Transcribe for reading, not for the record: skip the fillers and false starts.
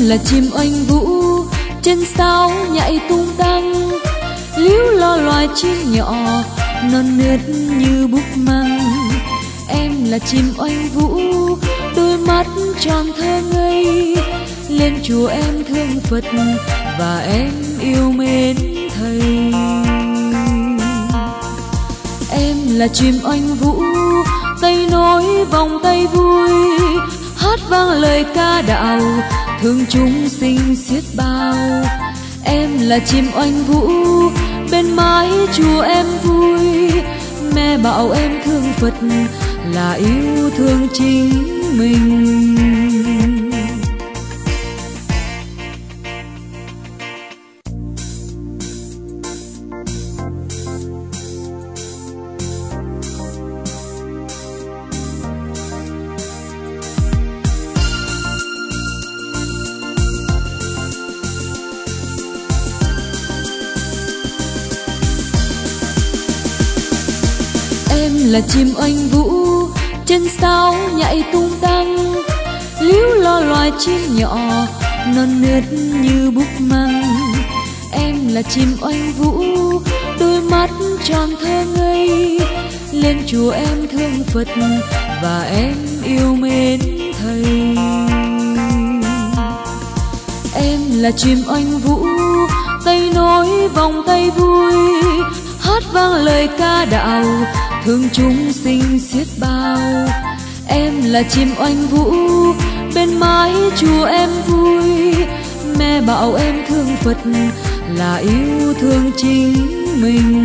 là chim oanh vũ trên sao nhảy tung tăng, líu lo loài chim nhỏ non nớt như búp măng. Em là chim oanh vũ đôi mắt tròn thơ ngây, lên chùa em thương Phật và em yêu mến Thầy. Em là chim oanh vũ tay nối vòng tay vui, hát vang lời ca đạo thương chúng sinh xiết bao. Em là chim oanh vũ bên mái chùa em vui, mẹ bảo em thương Phật là yêu thương chính mình. Em là chim oanh vũ trên sao nhảy tung tăng, líu lo loài chim nhỏ non nớt như búp măng. Em là chim oanh vũ đôi mắt tròn thơ ngây, lên chùa em thương Phật và em yêu mến Thầy. Em là chim oanh vũ tay nối vòng tay vui, hát vang lời ca đạo thương chúng sinh xiết bao. Em là chim oanh vũ bên mái chùa em vui, mẹ bảo em thương Phật là yêu thương chính mình.